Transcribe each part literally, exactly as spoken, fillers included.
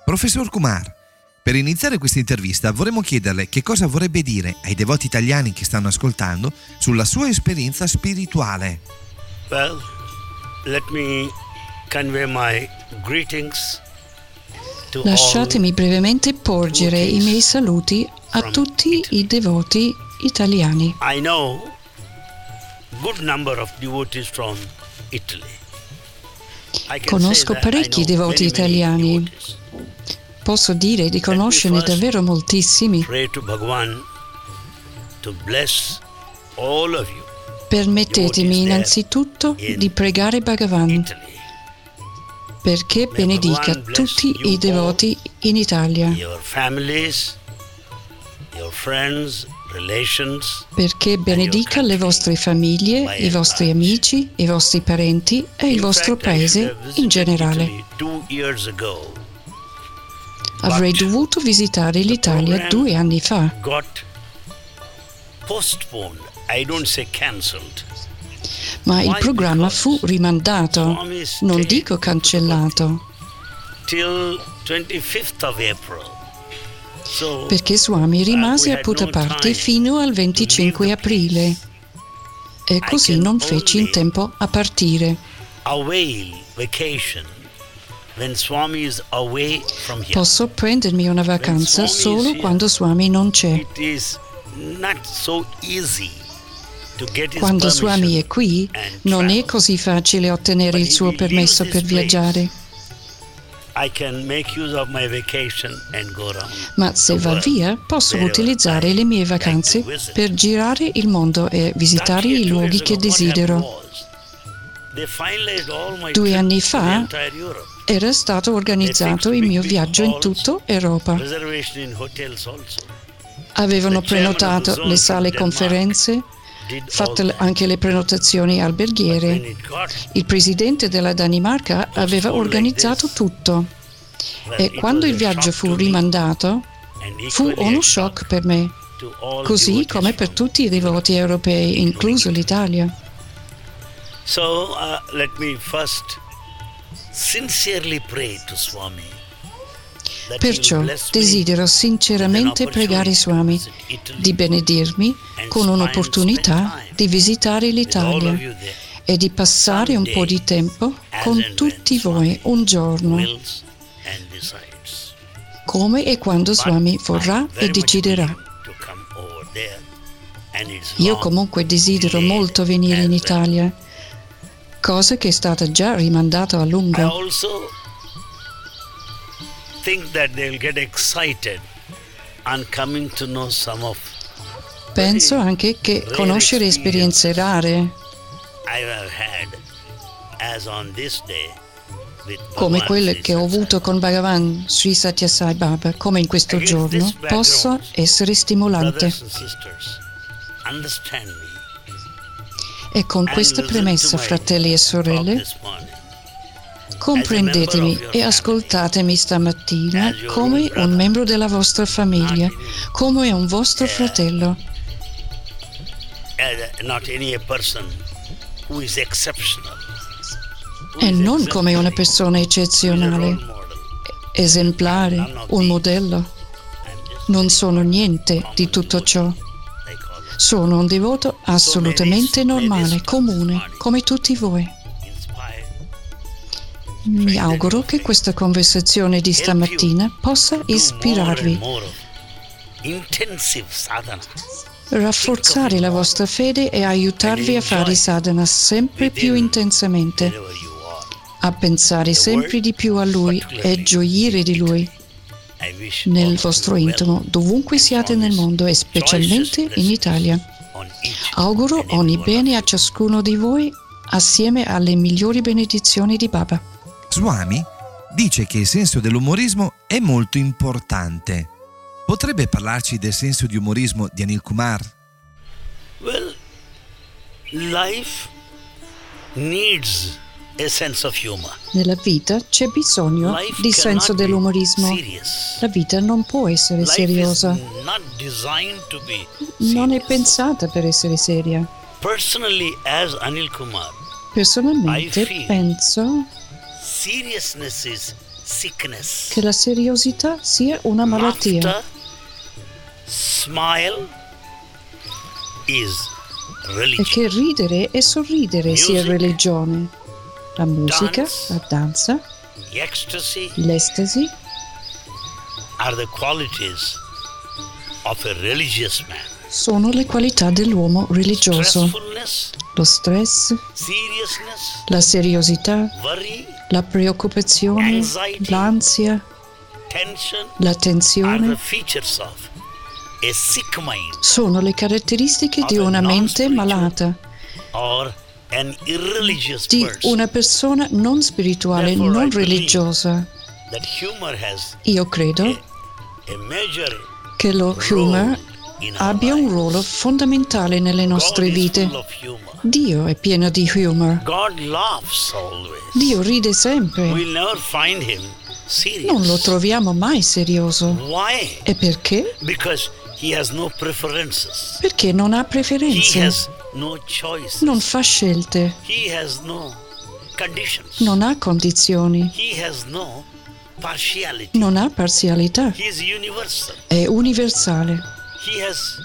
Professor Kumar, per iniziare questa intervista vorremmo chiederle che cosa vorrebbe dire ai devoti italiani che stanno ascoltando sulla sua esperienza spirituale. Well, let me convey my greetings to Lasciatemi all brevemente porgere i miei saluti a tutti i devoti italiani. I know good number of devotees from Italy. I can Conosco say that I parecchi know devoti many, many italiani. devotees. Posso dire di conoscerne first davvero moltissimi. Pray to Bhagavan to bless all of you. Permettetemi innanzitutto di pregare Bhagavan Italy. perché May benedica Bhagavan bless tutti you i devoti in Italia, Your families, your friends, relations, perché benedica le vostre famiglie, i vostri amici, i vostri parenti e il In vostro fact, I should paese have visited in generale. Italy two years ago, Avrei but dovuto visitare l'Italia program due anni fa, got postponed. I don't say cancelled. ma il Why? programma Because fu rimandato, Swami non stayed dico cancellato, till twenty-fifth of April. So perché Swami rimase we a had no Puttaparthi time fino al venticinque to leave the aprile e così can non feci in only tempo a partire. avail vacation when Swami is away from here. Posso prendermi una vacanza Swami is solo here, quando Swami non c'è. It is not so easy to get his Quando Swami permission è qui, and non è travel. così facile ottenere But il suo if he permesso leaves per this place, viaggiare. I can make use of my vacation and go around. Ma se the va world via, posso wherever utilizzare I le mie like to vacanze visit. per girare il mondo e visitare That year, i two luoghi years che ago, what desidero. happened was, they finalized all my Due trip anni to the fa entire Europe. era stato organizzato il mio viaggio in tutta Europa. Reservation in hotels also. Avevano The chairman of the prenotato zone le from sale Denmark conferenze, did all fatte that. anche le prenotazioni When alberghiere. it got, Il presidente della Danimarca aveva organizzato tutto well, e it quando was il a viaggio shock fu to me rimandato and fu equally uno a shock per me, to all così devotees come per from tutti i devoti europei, incluso l'Italia. So uh, let me first sincerely pray to Swami that he will Perciò bless me desidero sinceramente pregare Swami di benedirmi con un'opportunità di visitare with all l'Italia of you there. e di passare un po' di tempo con tutti voi un giorno, Wills and decides. come e quando But Swami I vorrà very e much deciderà. willing to come over there, and it's Io long comunque desidero delayed molto venire in as well. Italia, cosa che è stata già rimandata a I lungo. also think that they'll get excited on coming to know some of Penso anche che rare conoscere esperienze rare, I have had as on this day with come Bhagavan quelle Sri che ho Sathya. avuto con Bhagavan Sri Sathya Sai Baba, come in questo Against giorno, this background, possa essere stimolante. Brothers and sisters, understand me E con and questa listen premessa, to my fratelli e talk sorelle, this morning. comprendetemi e ascoltatemi stamattina come un membro della vostra famiglia, come un vostro fratello, As not any person who is exceptional. who e is non come una exemplary, persona who is a eccezionale, role model. esemplare, un modello. I'm just Non sono niente di tutto ciò. they call it. Sono un devoto assolutamente normale, comune, come tutti voi. Inspired. Mi auguro che questa conversazione di stamattina possa Do more and ispirarvi, more of intensive sadhana rafforzare la vostra fede e aiutarvi a fare sadhana sempre più intensamente, wherever you are. a pensare sempre di più a Lui e gioire di Lui I wish all nel of vostro you intimo, well dovunque siate nel mondo e specialmente in Italia. on each Auguro and every ogni one bene of a ciascuno di voi assieme alle migliori benedizioni di Baba. Swami dice che il senso dell'umorismo è molto importante. Potrebbe parlarci del senso di umorismo di Anil Kumar? you. Well, life needs a sense of humor. Nella vita c'è bisogno Life di senso cannot be dell'umorismo. serious. La vita non può essere Life seriosa, is not designed to be non è serious. pensata per essere seria. Personally, as Anil Kumar, Personalmente I feel- penso seriousness is sickness. che la seriosità sia una malattia. Laughter, smile is E religion. che ridere e sorridere sia Music, religione. La musica, dance, la danza, Ecstasy l'estasi are the qualities of a religious man. sono le qualità dell'uomo religioso. Stressfulness, Lo stress, seriousness, la seriosità, worry, la preoccupazione, Anxiety. l'ansia, tension la are the tensione features of a sick mind sono le caratteristiche di una mente malata, or an irreligious di person. una persona non spirituale, Therefore, I non believe religiosa. That humor has Io credo a, a major che lo humor in our abbia un lives. ruolo fondamentale nelle nostre God is vite. full of humor. Dio è pieno di humor. God laughs always. Dio ride sempre. We'll never find him serious. Non lo troviamo mai serioso. Why? E perché? Because he has no preferences. Perché non ha He preferenze, has no choices. non fa scelte, He has no conditions. non ha condizioni, He has no partiality. non ha parzialità, He is universal. è universale. He has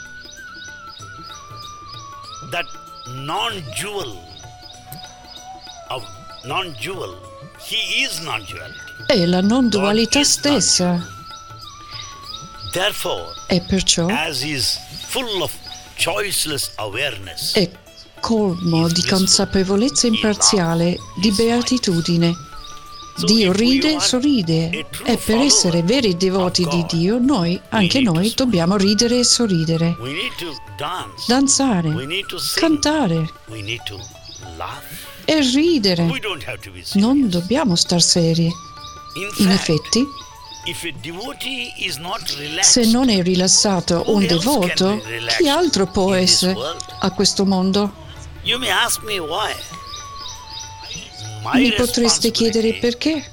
that non-jewel of non-jewel. He is non-duality. È la non dualità God is stessa Therefore, e perciò as he is full of choiceless awareness, è colmo di consapevolezza imparziale, di beatitudine. Dio ride, sorride e per essere veri devoti di Dio, noi, anche noi, dobbiamo ridere e sorridere, we need to dance, we danzare, need to sing, cantare we need to laugh. e ridere. We don't have to be serious. Non dobbiamo star seri. In In fact, effetti, if a devotee is not relaxed, se non è rilassato un devoto, chi altro può essere a questo mondo? you may ask me why. My Mi potreste chiedere responsibility perché?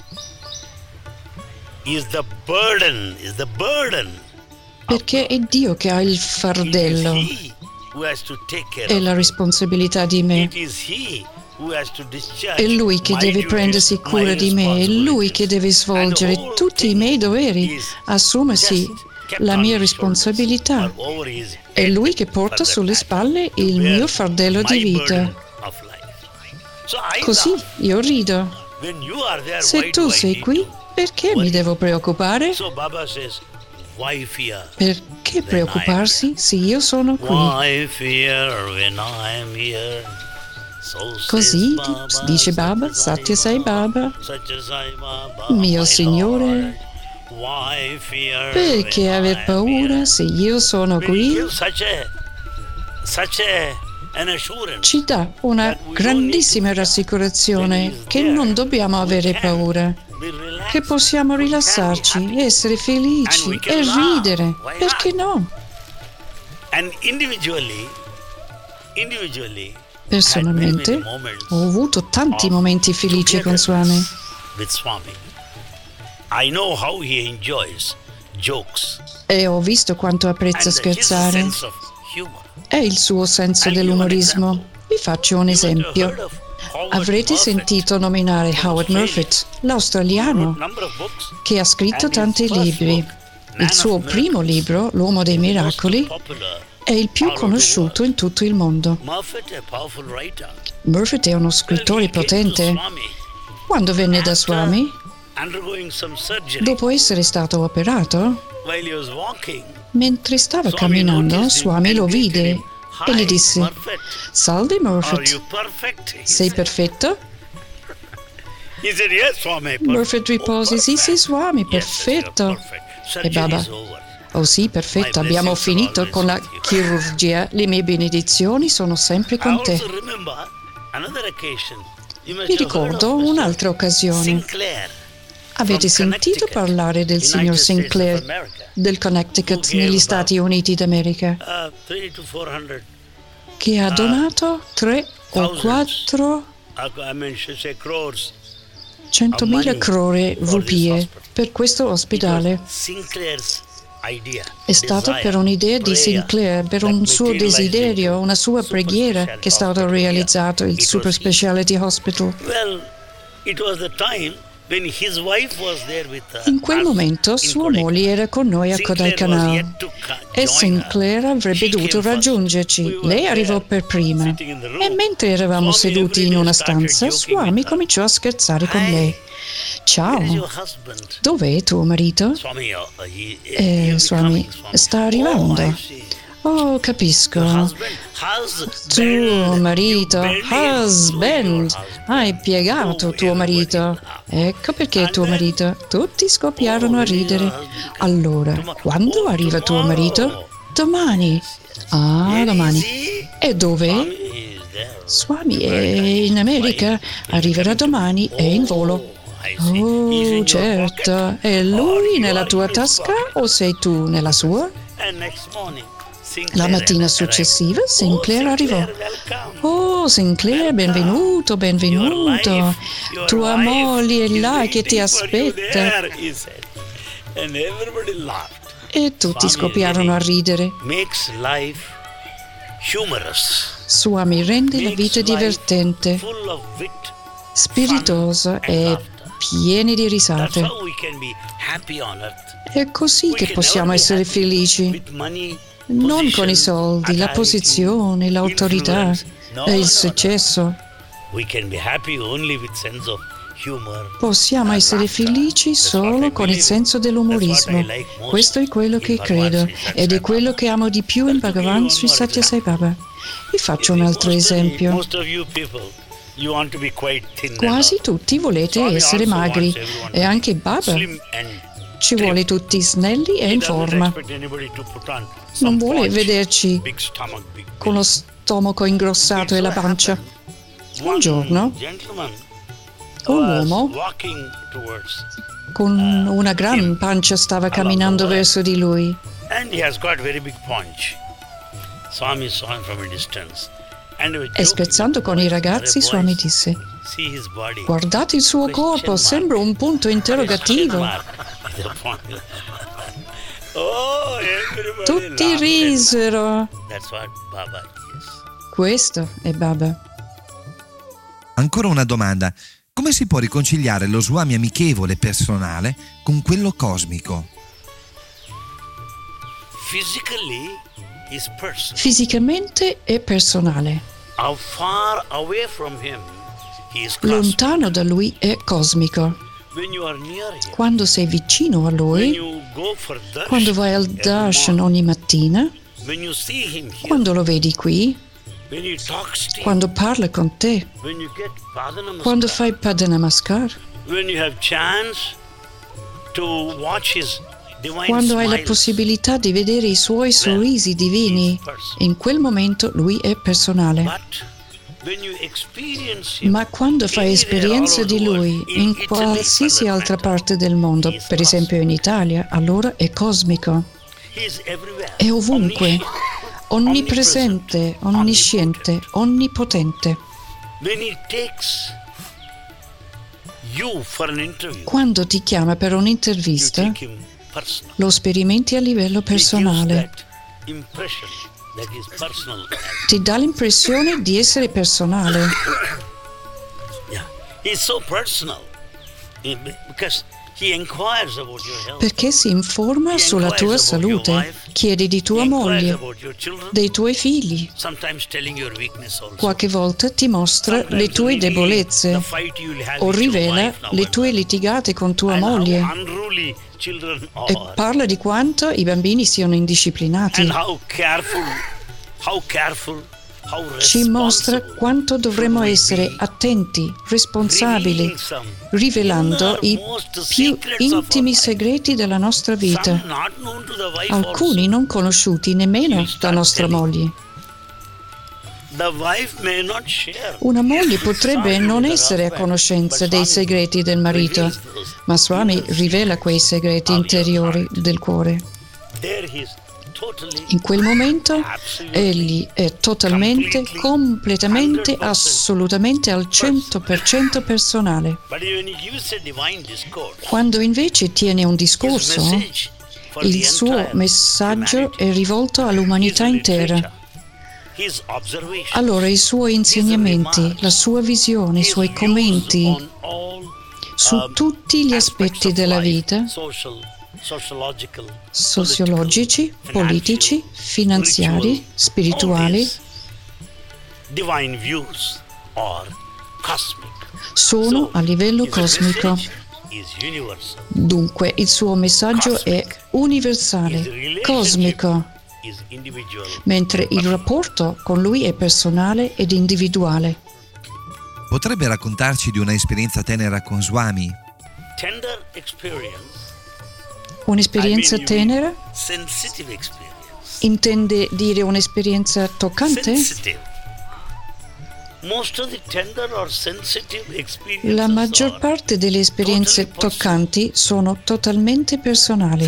is the burden, is the burden. Perché è Dio che ha il It is fardello he who has to take care e of la responsabilità di me. it. It is he who has to discharge È Lui che my deve duties, prendersi my cura di me, è Lui che deve svolgere responsibilities. And the whole tutti i miei thing doveri, is assumersi just kept la on mia his shoulders responsabilità. or over his È head Lui che porta for that sulle matter, spalle to il bear mio fardello di my vita. burden of life. So I Così laugh. io rido. When you are there, Se why tu do I sei need qui, to perché mi worry? devo preoccupare? So Baba says, why fear? Perché preoccuparsi se io sono qui? Why fear when I'm here? So Così says Baba, dice Baba, Satya Sai Baba, Satya Sai Baba, mio my Signore. Lord. Why fear Perché when aver I'm paura here? se io sono Will qui? give such a such a an assurance. Ci dà una grandissima rassicurazione che non dobbiamo avere paura, Be relaxed. che possiamo We can be rilassarci, happy. essere felici And we can e laugh. ridere. Why Perché not? no? And individually, individually, Personalmente had many, many moments ho avuto tanti of momenti felici con Swami. with Swami. I know how he enjoys jokes E ho visto quanto apprezza and his scherzare. sense of humor. È il suo senso I'll give dell'umorismo. an Vi faccio un You might have heard esempio. of Howard Avrete Buffett, sentito nominare Howard Australia. Buffett, who l'australiano, wrote a number of books, che ha scritto and his tanti first libri. book, Man Il suo of primo Miracles, libro, L'uomo dei is the most miracoli, popular è il più all over the conosciuto in tutto il mondo. Buffett, a powerful writer. Buffett è uno Well, scrittore he came to potente. Swami Quando venne da after Swami, undergoing some surgery, dopo essere stato operato, while he was walking, mentre stava Swami camminando, noticed him Swami and lo greeted vide him. e gli Hi, disse: Buffett. Salve Are Buffett, you perfect? He sei said. perfetto? He said, yes, Swami. Buffett riposi: Sì, sì, Swami, Yes, yes, you're perfetto. perfect. E Surgery Baba: is over. Oh sì, perfetto, abbiamo finito con la chirurgia. Le mie benedizioni sono sempre I con te. also remember another occasion. You must Mi have heard ricordo of un'altra occasione. Sinclair. Avete from sentito Connecticut, parlare del United signor States of Sinclair America, del Connecticut who gave negli about, Stati Uniti d'America, Uh, three to four hundred. che ha donato tre o thousands. quattro I mean, should say crores. centomila crore rupie per questo It was ospedale. Sinclair's idea. È stato desire, per un'idea di prayer, Sinclair, per that un suo materialized desiderio, into una sua super preghiera specialty che è stato hospital. realizzato il It Super was- Specialty Hospital. Well, it was the time In quel momento sua moglie era con noi a Kodaikanal e Sinclair avrebbe dovuto raggiungerci. Lei arrivò per prima e mentre eravamo seduti in una stanza, Swami cominciò a scherzare con lei. Ciao, dov'è tuo marito? Eh, Swami, sta arrivando. Oh, capisco. Tuo marito, husband, hai piegato tuo marito. Ecco perché tuo marito. Tutti scoppiarono a ridere. Allora, quando arriva tuo marito? Domani. Ah, domani. E dove? Swami è in America. Arriverà domani, è in volo. Oh, certo. È lui nella tua tasca o sei tu nella sua? La mattina successiva Sinclair arrivò. Oh, Sinclair, benvenuto, benvenuto. Tua moglie è là che ti aspetta. E tutti scoppiarono a ridere. Swami rende la vita divertente, spiritosa e piena di risate. È così che possiamo essere felici. Non con i soldi, la posizione, l'autorità e il successo. Possiamo essere felici solo con il senso dell'umorismo. Questo è quello che credo ed è quello che amo di più in Bhagavan Sri Satya Sai Baba. Vi faccio un altro esempio. Quasi tutti volete essere magri e anche Baba ci vuole tutti snelli e in forma. Non vuole vederci con lo stomaco ingrossato e la pancia. Un giorno, un uomo con una gran pancia stava camminando verso di lui. E scherzando con i ragazzi, Swami disse: guardate il suo corpo, sembra un punto interrogativo. Tutti risero. Questo è Baba. Ancora una domanda. Come si può riconciliare lo Swami amichevole e personale con quello cosmico? Fisicamente è personale. Lontano da lui è cosmico. Quando sei vicino a lui, quando vai al darshan ogni mattina, quando lo vedi qui, quando parla con te, quando fai Padanamaskar, quando hai la possibilità di vedere i suoi sorrisi divini, in quel momento lui è personale. Ma quando fai esperienza di lui in qualsiasi altra parte del mondo, per esempio in Italia, allora è cosmico. È ovunque, onnipresente, onnisciente, onnipotente. Quando ti chiama per un'intervista, lo sperimenti a livello personale. Ti dà l'impressione di essere personale. Perché si informa sulla tua salute, chiede di tua moglie, dei tuoi figli. Qualche volta ti mostra le tue debolezze o rivela le tue litigate con tua moglie e parla di quanto i bambini siano indisciplinati. Ci mostra quanto dovremmo essere attenti, responsabili, rivelando i più intimi segreti della nostra vita, alcuni non conosciuti nemmeno da nostra moglie. Una moglie potrebbe non essere a conoscenza dei segreti del marito, ma Swami rivela quei segreti interiori del cuore. In quel momento egli è totalmente, completamente, assolutamente al cento per cento personale. Quando invece tiene un discorso, il suo messaggio è rivolto all'umanità intera. Allora i suoi insegnamenti, la sua visione, i suoi commenti su tutti gli aspetti della vita, sociologici, politici, finanziari, spirituali, sono a livello cosmico. Dunque il suo messaggio è universale, cosmico, mentre il rapporto con lui è personale ed individuale. Potrebbe raccontarci di una esperienza tenera con Swami? Un'esperienza tenera? Intende dire un'esperienza toccante? La maggior parte delle esperienze toccanti sono totalmente personali,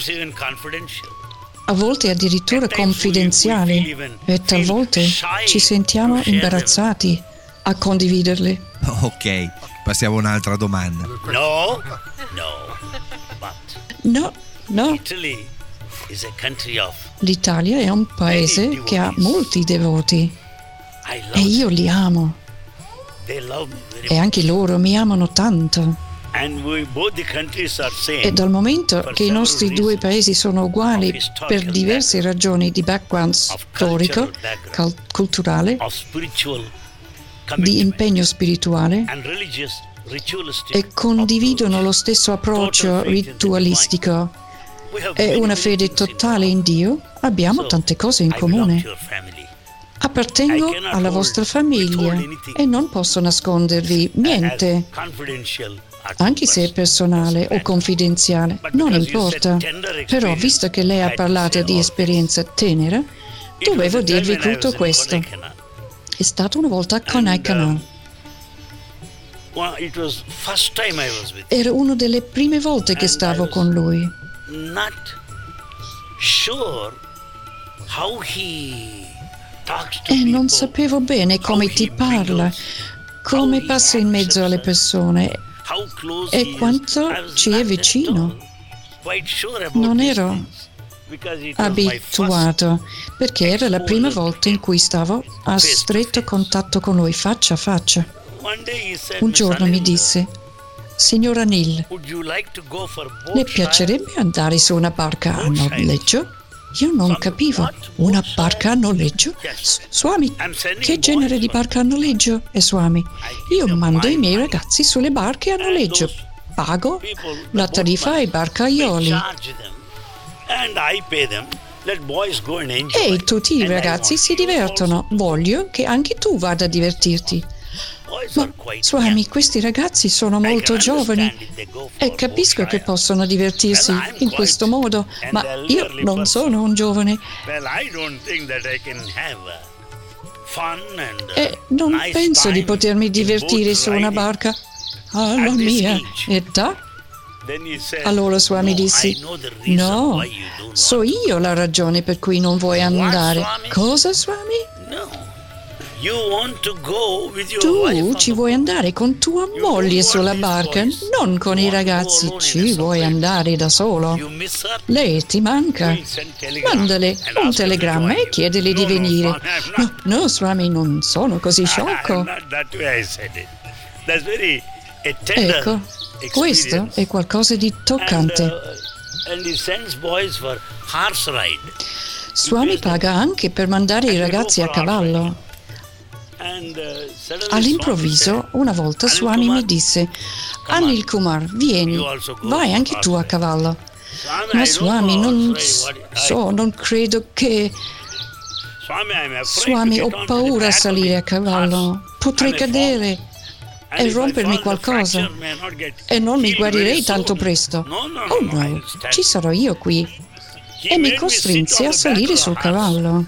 a volte addirittura confidenziali, e talvolta ci sentiamo imbarazzati a condividerle. Ok, passiamo a un'altra domanda. No, no, but No, no. Italy is a country of L'Italia è un paese che ha molti devoti I love e io li amo They love me very e anche loro mi amano tanto. And we both the countries are same. E dal momento che i nostri due paesi sono uguali per diverse ragioni di background storico, cal- culturale, Of spiritual di commitment impegno spirituale and religious ritualistic e condividono approach. lo stesso approccio ritualistico We have e many, una many fede things in totale in Dio, abbiamo So, tante cose in I belong comune. to your family. Appartengo I cannot alla hold- vostra famiglia withhold anything. e non posso nascondervi niente, As confidential anche se è personale o confidenziale, non importa. Però, visto che lei ha parlato di esperienza tenera, dovevo dirvi tutto questo. È stato una volta a Kodaikanal. Well, it was first time I was with Era una delle prime volte che stavo con lui. not sure how he talks to E people. non sapevo bene come ti parla, come passa in mezzo alle persone. How close e he is. quanto I was ci è not at vicino. all quite sure about Non these ero things, because it was my first abituato, perché era la prima volta in cui stavo a stretto contatto con lui, faccia a faccia. One day he said, Un "Miss giorno mi Anil, disse: Signor Anil, would you like to go for boat le trial?" piacerebbe andare su una barca a noleggio? Io non capivo. Una barca a noleggio? S- Swami, che genere di barca a noleggio? E Swami, io mando i miei ragazzi sulle barche a noleggio. Pago la tariffa ai barcaioli. Charge them, and I pay them. Let boys go and enjoy. E tutti i And I ragazzi want si you divertono. Voglio che anche tu vada a divertirti. also. Boys Ma, are quite Swami, young. questi ragazzi sono I molto can giovani understand if they go for e capisco boat che trial. possono divertirsi Well, I'm in quite questo modo, an ma io elderly non person. sono un giovane Well, I don't think that I can have uh, fun and uh, e non nice penso di time potermi in divertire boat su una riding. barca alla At this mia age. età. Then he said, Allora Swami "No, dissi: I know the reason no, why you do not." so io la ragione per cui non vuoi andare. Swami? Cosa, Swami? No. You want to go with your Tu wife on ci the vuoi andare con tua moglie sulla barca, non con i ragazzi, ci vuoi andare da solo. You miss her? Lei ti manca. We'll send telegram Mandale and un ask her to telegramma join e you. chiedele di No, no, venire. Swami, I'm No, not- no, Swami, non sono così sciocco. I'm not that way I said it. That's very a tender Ecco, questo experience. è qualcosa di And, toccante. uh, and he sends boys for horse ride. Swami paga anche per mandare i ragazzi a cavallo. And, uh, suddenly All'improvviso, Swami said, una volta Anil Swami Kumar, mi disse: Anil Kumar, vieni, You also go vai for anche tu a horse cavallo. Swami, Ma I don't Swami, know non horse ride. What- I- so, non credo che... Swami, I'm afraid Swami, to ho get on to the paura a back of salire the a cavallo. horse. Potrei I may fall. cadere And e if I rompermi fall, the qualcosa fracture may not get e non mi healed guarirei very soon. tanto presto. No, no, no, Oh no, no, I'll stand. ci sarò io qui. He E mi made me costrinse sit on a the salire back of sul the horse cavallo. and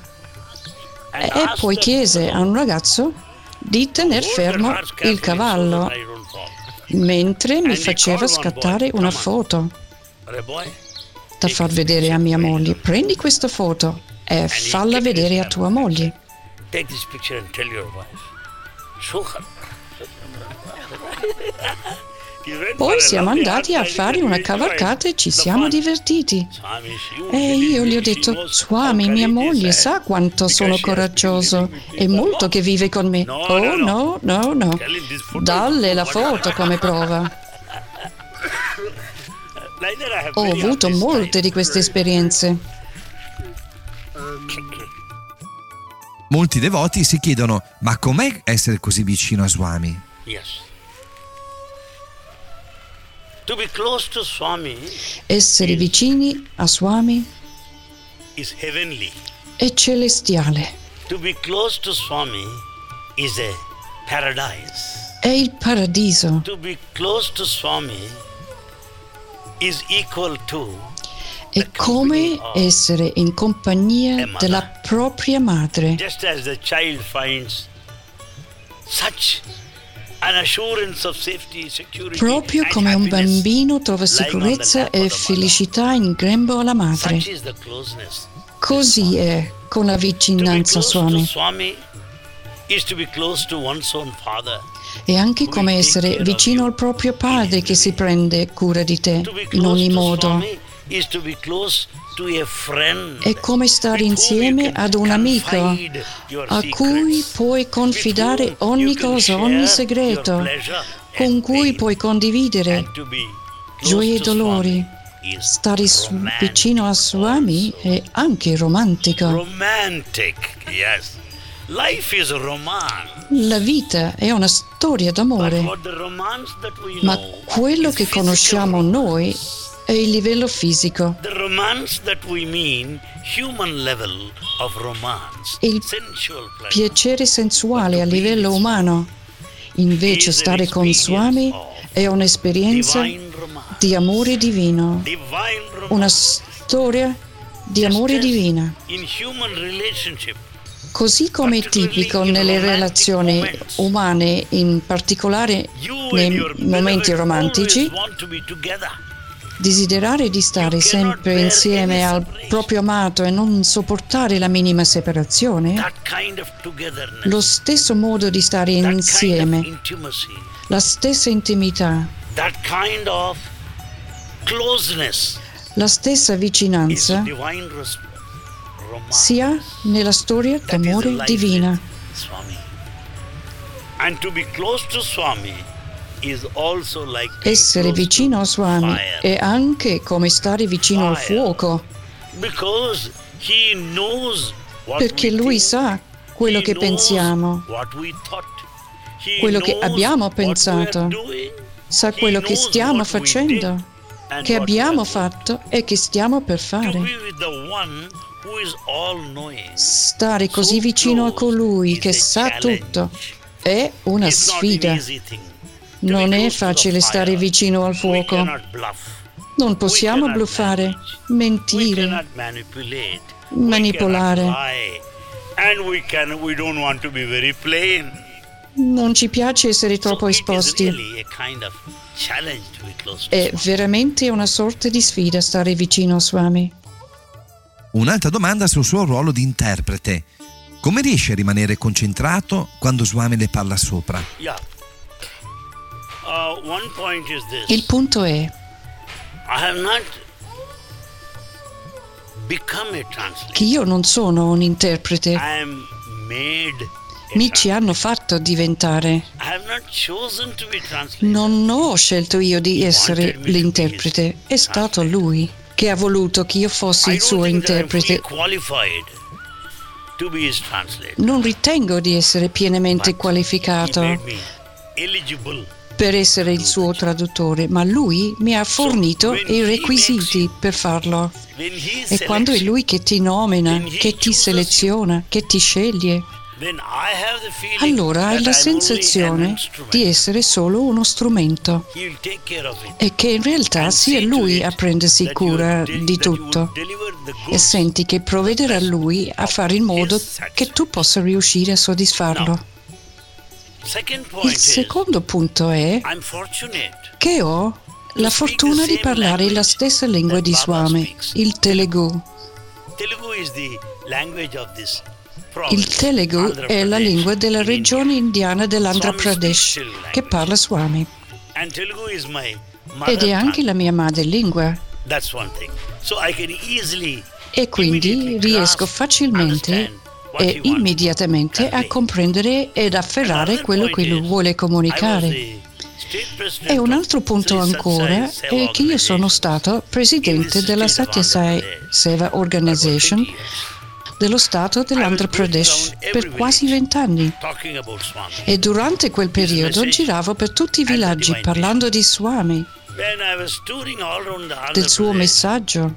E asked poi the- chiese a un ragazzo di tener hold the fermo horse il carefully so cavallo that I don't fall. mentre mi And he faceva called one scattare boy, una come on. foto But a boy, da far vedere a mia moglie. Prendi questa foto e falla vedere a tua moglie. take this picture and tell your wife. Show her. He went for Poi a siamo lovely andati a horse fare riding una and we enjoyed cavalcata e ci the siamo fun. divertiti. Swami, she won't E believe io gli ho me. She detto: knows Swami, how mia courageous moglie I sa am, quanto because sono she has been coraggioso living with me e for molto long. che vive con me. No, Oh no, no. no, no, no. Tell him this photo Dalle is la what- foto come prova. Ho avuto molte di queste esperienze. Molti devoti si chiedono: ma com'è essere così vicino a Swami? Yes. To be close to Swami Essere vicini a Swami is heavenly. è celestiale. To be close to Swami is a paradise. È il paradiso. To be close to Swami is equal to È come essere in compagnia della propria madre. just as the child finds such an assurance of safety, security, Proprio and come un happiness, bambino trova sicurezza e felicità in grembo alla madre. such is the closeness. Così è con la To be vicinanza a close to Swami. Swami is to be close to one's own father. È anche come essere vicino al proprio padre che si prende cura di te To be in close ogni to modo. Swami is to be close to a friend. È come stare with whom insieme you can ad un amico confide your a cui secrets, puoi confidare with whom ogni you can cosa, share ogni your segreto, pleasure con and cui pain. puoi condividere And to be close gioie e to dolori. Swami is Stare su- romantic vicino a Swami also. è anche romantico. Romantic, yes. Life is a romance. La vita è una storia But d'amore, what the romance that we ma know quello is che physical conosciamo romance. noi è il livello fisico. The romance that we mean, human level of romance, Il sensual pleasure. Piacere sensuale a livello umano. Invece stare con Swami è un'esperienza Divine romance. di amore divino, Divine romance. una storia di amore divina. In human relationship, Così come è tipico nelle relazioni umane, in particolare you and nei your momenti beloved romantici, always want to be together. desiderare di stare sempre insieme al proprio amato e non sopportare la minima separazione, That kind of togetherness, lo stesso modo di stare that kind of insieme, intimacy, la stessa intimità, that kind of closeness la stessa is vicinanza divine res- romance. si ha nella storia That is the d'amore life divina. with Swami. And to be close to Swami is also like being Essere close vicino to a Swami fire. è anche come stare vicino al Fire. fuoco, Because he knows what perché we lui think. sa quello He che knows pensiamo, what we thought. He quello che knows abbiamo what we are pensato, doing. sa He quello che knows stiamo what we did facendo, and che what we abbiamo are fatto e che stiamo per To fare. be with the one who is all-knowing. Stare così So vicino a close colui is che a sa challenge. tutto è una It's not an sfida. easy thing. To Non be è close to the facile stare fire. vicino al We fuoco. cannot bluff. Non possiamo We cannot bluffare, manage. We mentire, cannot manipulate. manipolare. We cannot lie. And we can we don't want to be very plain. Non ci piace essere So troppo it is esposti. really a kind of challenge to be close to È Swami. veramente una sorta di sfida stare vicino a Swami. Un'altra domanda sul suo ruolo di interprete. Come riesce a rimanere concentrato quando Swami le parla sopra? Yeah. Uh, one point is this. Il punto è, I have not become a translator. che io non sono un interprete, I am made a mi ci translator. hanno fatto diventare. I have not chosen to be translator. Non ho scelto io di essere l'interprete, è stato lui che ha voluto che io fossi I il don't suo think that I'm fully interprete. qualified to be his translator. Non ritengo di essere pienamente But qualificato he made me eligible. per essere il suo traduttore, ma lui mi ha fornito i requisiti per farlo. When he E quando è selects you, lui che ti nomina, che ti seleziona, che ti sceglie, then I have the feeling allora hai that la I'm only an sensazione instrument. di essere solo uno strumento He will take care of it. e che in realtà And sia see to lui it a prendersi that you cura de- di that you tutto. deliver the E goods. senti che provvederà lui a fare in modo che tu possa riuscire a soddisfarlo. Second point Il is, secondo punto è I'm fortunate. che ho la fortuna di parlare la stessa lingua di Swami, il Telugu. Telugu is the language of this Il province, Telugu Andhra è la Pradesh, lingua della in regione India. indiana dell'Andhra Swami Pradesh speaks Telugu che language. parla Swami And Telugu is my mother ed è anche tongue. la mia madrelingua That's one thing. So I can easily e quindi immediately riesco grasp, facilmente understand what e he wants immediatamente to a convey. comprendere ed afferrare Another quello point che lui is, vuole I was comunicare. a E un altro punto ancora è che io sono stato presidente della Satya Sai Seva Organization dello stato dell'Andhra Pradesh per quasi vent'anni. E durante quel periodo giravo per tutti i villaggi parlando di Swami, del suo messaggio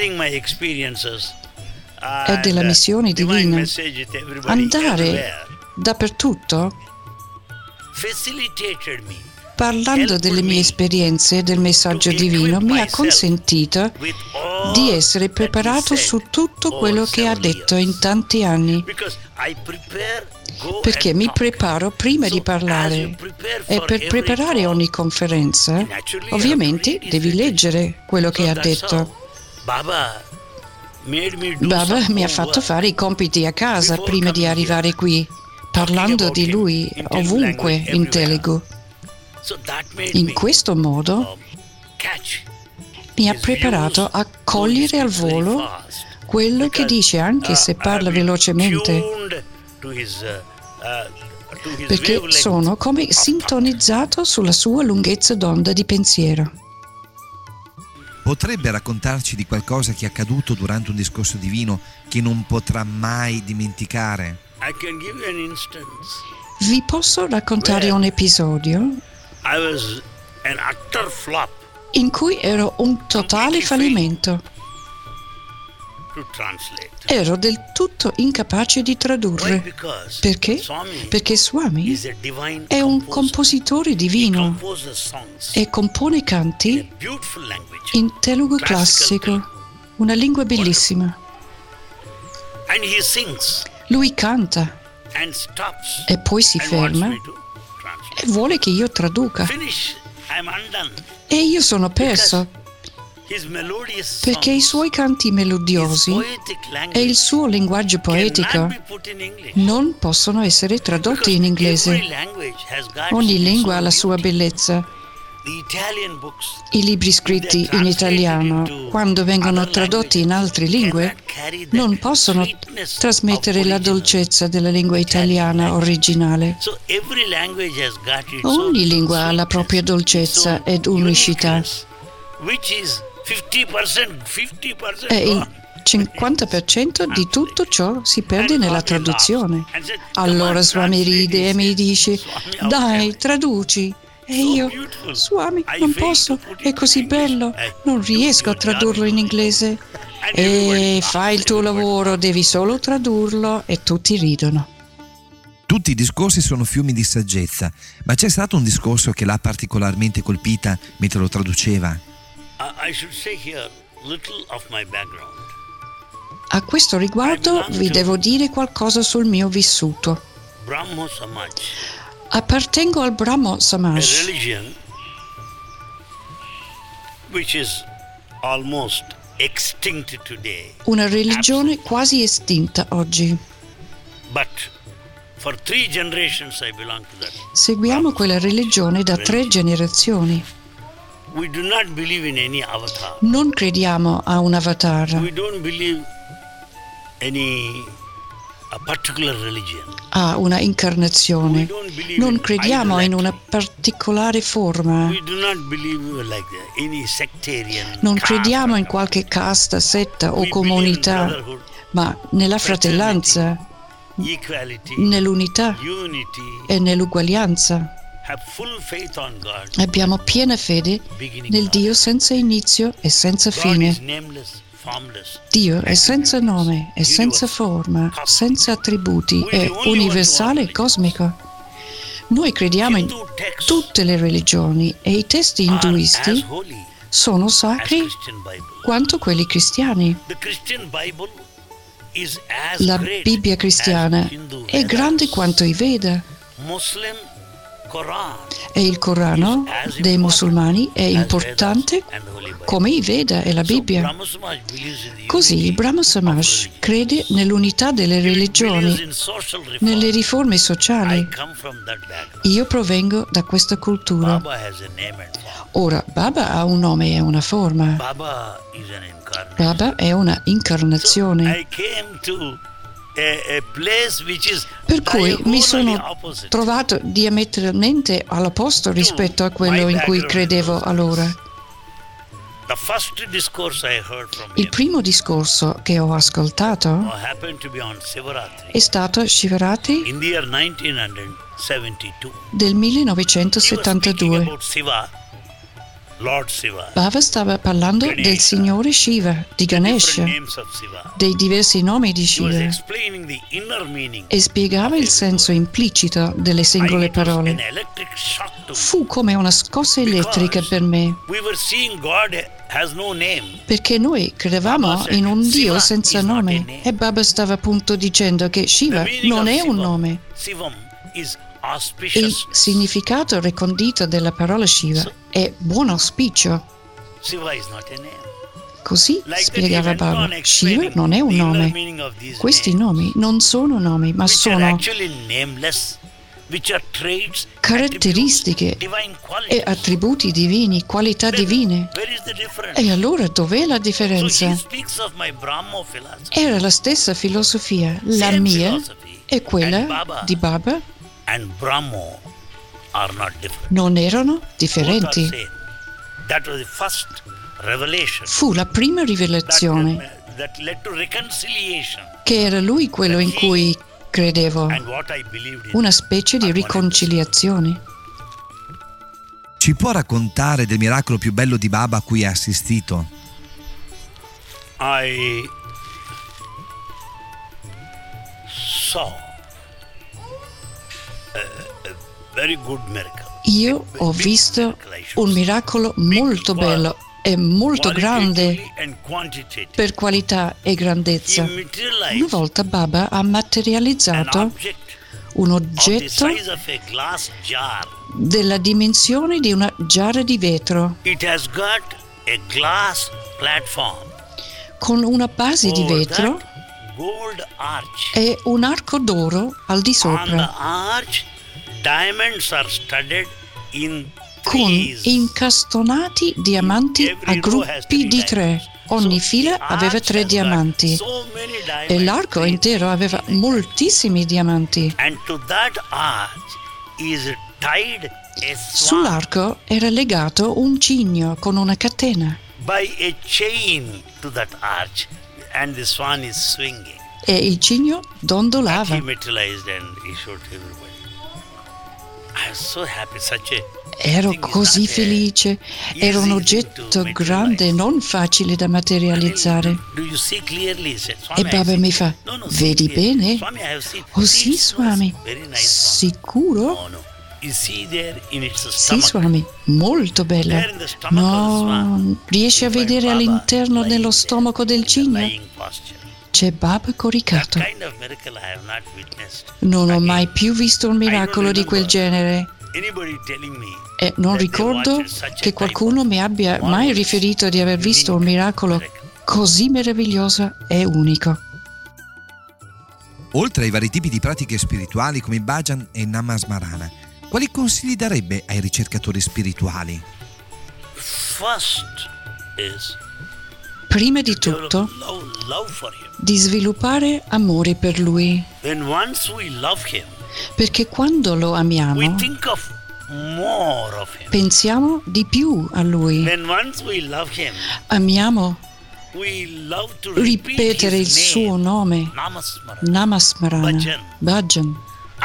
e della missione divina. Andare dappertutto, parlando delle mie esperienze e del messaggio divino, mi ha consentito di essere preparato su tutto quello che ha detto in tanti anni, perché mi preparo prima di parlare, e per preparare ogni conferenza ovviamente devi leggere quello che ha detto. Baba mi ha fatto fare i compiti a casa prima di arrivare qui, parlando di lui ovunque in Telugu. In questo modo mi ha preparato a cogliere al volo quello che dice, anche se parla velocemente, perché sono come sintonizzato sulla sua lunghezza d'onda di pensiero. Potrebbe raccontarci di qualcosa che è accaduto durante un discorso divino che non potrà mai dimenticare? Vi posso raccontare un episodio in cui ero un totale fallimento. Ero del tutto incapace di tradurre. Perché? Perché Swami è un compositore divino e compone canti in Telugu classico, una lingua bellissima. Lui canta e poi si ferma e vuole che io traduca. E io sono perso, perché i suoi canti melodiosi e il suo linguaggio poetico non possono essere tradotti in inglese. Ogni lingua ha la sua bellezza. I libri scritti in italiano, quando vengono tradotti in altre lingue, non possono trasmettere la dolcezza della lingua italiana originale. Ogni lingua ha la propria dolcezza ed unicità. E il cinquanta per cento di tutto ciò si perde nella traduzione. Allora Swami ride e mi dice: dai, traduci. E io, Swami, non posso, è così bello, non riesco a tradurlo in inglese. E fai il tuo lavoro, devi solo tradurlo, e tutti ridono. Tutti i discorsi sono fiumi di saggezza, ma c'è stato un discorso che l'ha particolarmente colpita mentre lo traduceva? A questo riguardo vi devo dire qualcosa sul mio vissuto. Appartengo al Brahmo Samaj, una religione quasi estinta oggi. Seguiamo quella religione da tre generazioni. Non crediamo a un avatar, a una incarnazione. Non crediamo in una particolare forma. Non crediamo in qualche casta, setta o comunità, ma nella fratellanza, nell'unità e nell'uguaglianza. Abbiamo piena fede nel Dio senza inizio e senza fine. Dio è senza nome, è senza forma, senza attributi, è universale e cosmico. Noi crediamo in tutte le religioni e i testi induisti sono sacri quanto quelli cristiani. La Bibbia cristiana è grande quanto i Veda. E il Corano dei musulmani è importante come i Veda e la Bibbia. Così il Brahmo Samaj crede nell'unità delle religioni, nelle riforme sociali. Io provengo da questa cultura. Ora, Baba ha un nome e una forma. Baba è una incarnazione. Per cui mi sono trovato diametralmente all'opposto rispetto a quello in cui credevo allora. Il primo discorso che ho ascoltato è stato Shivaratri del millenovecentosettantadue. Baba stava parlando del Signore Shiva, di Ganesha, dei diversi nomi di Shiva e spiegava il senso implicito delle singole parole. Fu come una scossa elettrica per me, perché noi credevamo in un Dio senza nome e Baba stava appunto dicendo che Shiva non è un nome. Il significato recondito della parola Shiva è buon auspicio. Così spiegava Baba, Shiva non è un nome. Questi nomi non sono nomi, ma sono caratteristiche e attributi divini, qualità divine. E allora dov'è la differenza? Era la stessa filosofia, la mia e quella di Baba. Non erano differenti. Fu la prima rivelazione che era lui quello in cui credevo, una specie di riconciliazione. Ci può raccontare del miracolo più bello di Baba a cui ha assistito? I saw Io ho visto un miracolo molto bello e molto grande per qualità e grandezza. Una volta Baba ha materializzato un oggetto della dimensione di una giara di vetro con una base di vetro e un arco d'oro al di sopra, con incastonati diamanti a gruppi di tre. Ogni fila aveva tre diamanti e l'arco intero aveva moltissimi diamanti. Sull'arco era legato un cigno con una catena e il cigno dondolava. Ero così felice, era un oggetto grande, non facile da materializzare. E Baba mi fa, vedi bene? Oh sì, Swami, sicuro? Sì, Swami, molto bella. No, riesci a vedere all'interno dello stomaco del cigno? C'è Baba coricato. Non ho mai più visto un miracolo di quel genere e non ricordo che qualcuno mi abbia mai riferito di aver visto un miracolo così meraviglioso e unico. Oltre ai vari tipi di pratiche spirituali come Bhajan e Namasmarana, quali consigli darebbe ai ricercatori spirituali? Prima di tutto, di sviluppare amore per Lui, perché quando lo amiamo, pensiamo di più a Lui. Amiamo ripetere il suo nome, Namasmarana, Bhajan.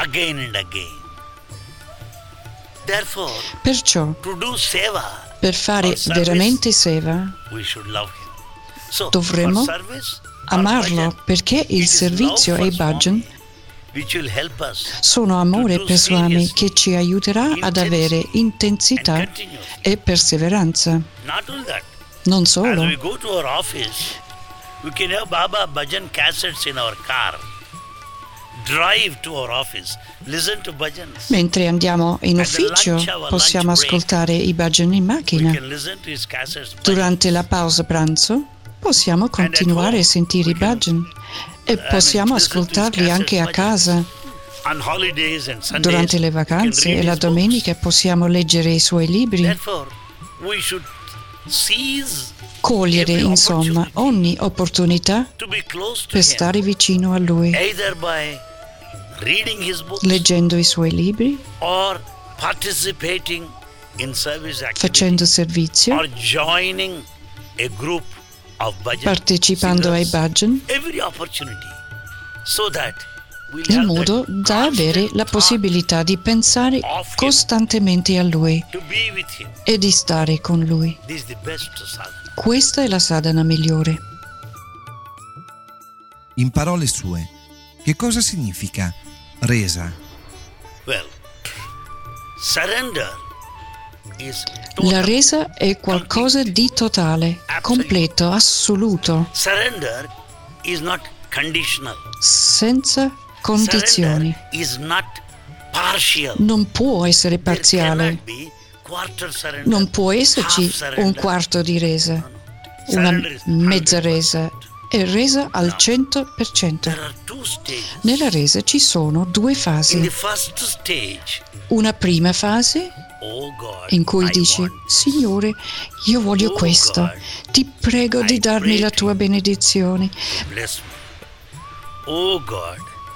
Perciò, per fare veramente seva, dovremmo amarlo, perché il servizio e il bhajan sono amore per Swami che ci aiuterà ad avere intensità e perseveranza. Non solo. Mentre andiamo in ufficio possiamo ascoltare i bhajan in macchina. Durante la pausa pranzo possiamo continuare a sentire i bhajan e possiamo ascoltarli anche a casa. Durante le vacanze e la domenica possiamo leggere i suoi libri. Cogliere, insomma, ogni opportunità per stare vicino a Lui, reading his books, leggendo i suoi libri, or participating in service facendo activity, servizio, or joining a group of bhajan partecipando ai singers, bhajan, every opportunity, so that we'll in have modo that da avere constant la thought possibilità di pensare of him, costantemente a Lui to be with him. e di stare con Lui. This is the best sadhana. Questa è la sadhana migliore. In parole sue, che cosa significa resa? Well, surrender is total. La resa è qualcosa di totale, completo, assoluto, Surrender is not conditional. senza condizioni. Surrender is not partial. Non può essere There parziale, cannot be quarter surrender, non può esserci half surrender. un quarto di resa, una Surrender is mezza one hundred percent. resa, è resa al cento per cento. There are two stages. Nella resa ci sono due In the fasi. first stage, Una prima fase oh God, in cui I dici: want this. Signore, io voglio Oh questo, God, ti prego di I darmi pray la to tua you. benedizione. Bless me. Oh God,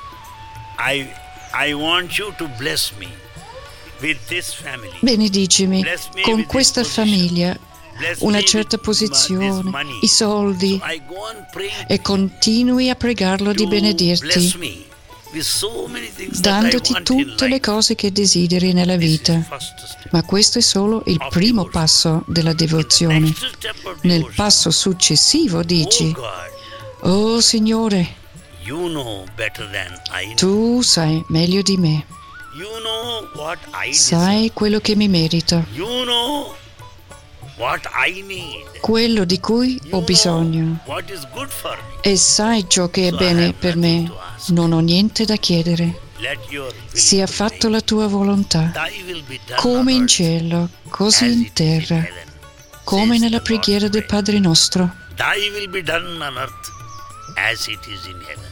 I I want you to bless me with this family. Benedicimi Bless me con with questa this position. famiglia, Bless una me certa with ma- this posizione, money. i soldi, So I go on praying e continui a pregarlo di to bless benedirti, me with so many things that I dandoti want in tutte le life. cose che desideri nella This is vita. the first step. Ma questo è solo il primo passo della devozione. Next step of Nel devotion, passo successivo oh dici: God, Oh Signore, you know better than I know. tu sai meglio di me, You know what I deserve. sai quello che mi merito, You know what I need. quello di cui You ho know bisogno, what is good for me. e sai ciò che è So I bene have per nothing me. to ask. Non ho niente da chiedere. Let your will Sia be fatta made. la tua volontà, Thy will be done come on in earth cielo, così as in it is in terra, heaven. come Says nella the preghiera Lord, del pray. Padre nostro. Thy will be done on earth as it is in heaven.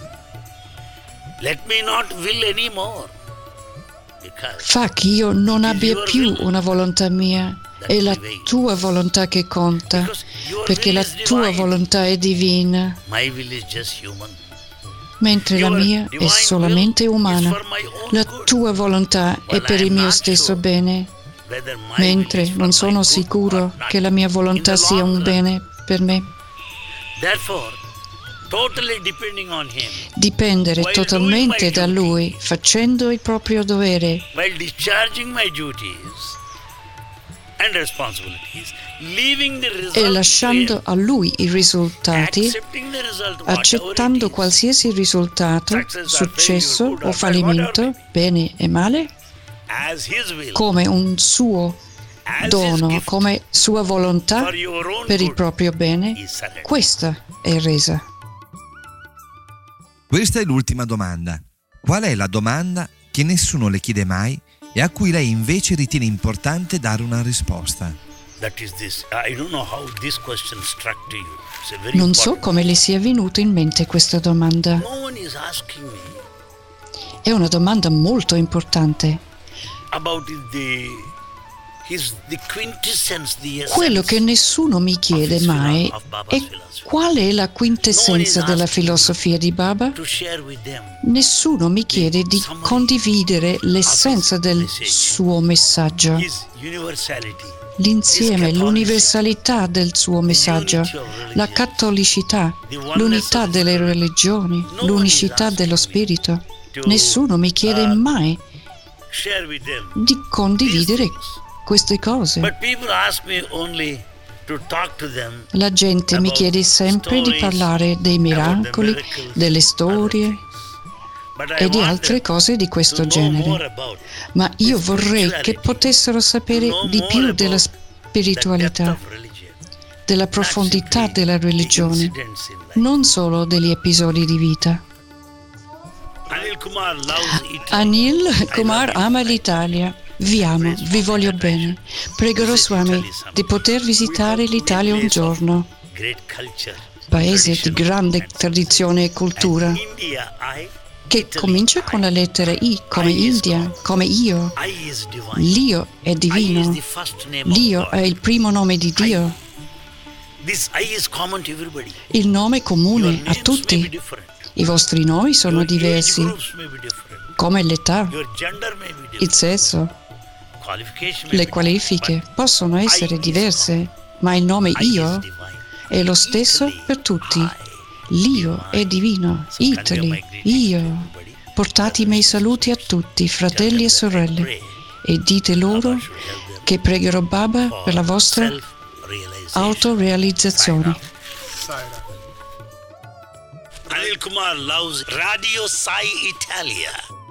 Let me not will any more. Because Fa che io non abbia più una volontà mia, è la tua volontà che conta, perché la tua volontà è divina, my will is just human. mentre la Your mia è divine solamente will is umana. for my own La good. tua volontà è Well, per I il am mio not stesso sure bene, whether my will mentre is for non my sono good sicuro or not. che la mia In volontà the sia long un run. bene per me. Therefore, totally depending on him, Dipendere While totalmente doing my da duty. Lui, facendo il proprio dovere while discharging my duties and responsibilities, leaving the result e lasciando a Lui i to him, risultati, accepting the result, whatever accettando it is, qualsiasi risultato, success or successo failure, good o or bad, fallimento, whatever it bene e male, as his will, come un suo as his dono, gift come sua volontà for your own per il good, proprio bene. is surrender. Questa è resa. Questa è l'ultima domanda. Qual è la domanda che nessuno le chiede mai e a cui lei invece ritiene importante dare una risposta? That is this. I don't know how this question struck to you. It's a very Non so important. come le sia venuta in mente questa domanda. No one is asking me È una domanda molto importante. about the his the quintessence, the Quello essence che nessuno mi chiede his mai philo- of Baba's è philosophy. qual è la quintessenza della filosofia di Baba. to share with them. Nessuno mi chiede di condividere l'essenza del suo messaggio, His universality, l'insieme, l'universalità del suo messaggio, la cattolicità, l'unità delle religioni, l'unicità dello spirito. Nessuno mi chiede mai share with them. di condividere these things. queste cose. But people ask me only to talk to them La gente mi chiede sempre di parlare dei miracoli, delle storie But I e di want altre them cose di to questo know more genere. about Ma io the vorrei che spirituality, potessero sapere to know di more più about della the depth spiritualità, of religion, della not profondità simply della the religione, incidents in life. non solo degli episodi di vita. Anil Kumar loves Italy. Anil Kumar ama l'Italia. Vi amo, vi voglio bene. Pregherò Swami di poter visitare l'Italia un giorno, Great culture, paese di tradition, grande and tradizione e cultura, And India, I, che Italy, comincia con la lettera I, come India, come io. I is divine. L'Io è I is divino. the first name of L'Io God. è il primo nome di Dio. This I is common to everybody. Il nome è Your comune a names may be tutti. different. I vostri nomi sono Your age diversi. groups may be different. come l'età, Your gender may be different. il sesso, Qualification may le be qualifiche different, possono essere diverse, ma il nome but I is Io divine. è lo stesso Italy, per tutti. I, L'Io è divino, So convey Italy, my greetings to Io. everybody. Portate i miei saluti a tutti, fratelli e sorelle, Pray. e dite loro Baba should help them che pregherò Baba for per la vostra self-realization. autorealizzazione. Anil Kumar loves Radio Sai Italia.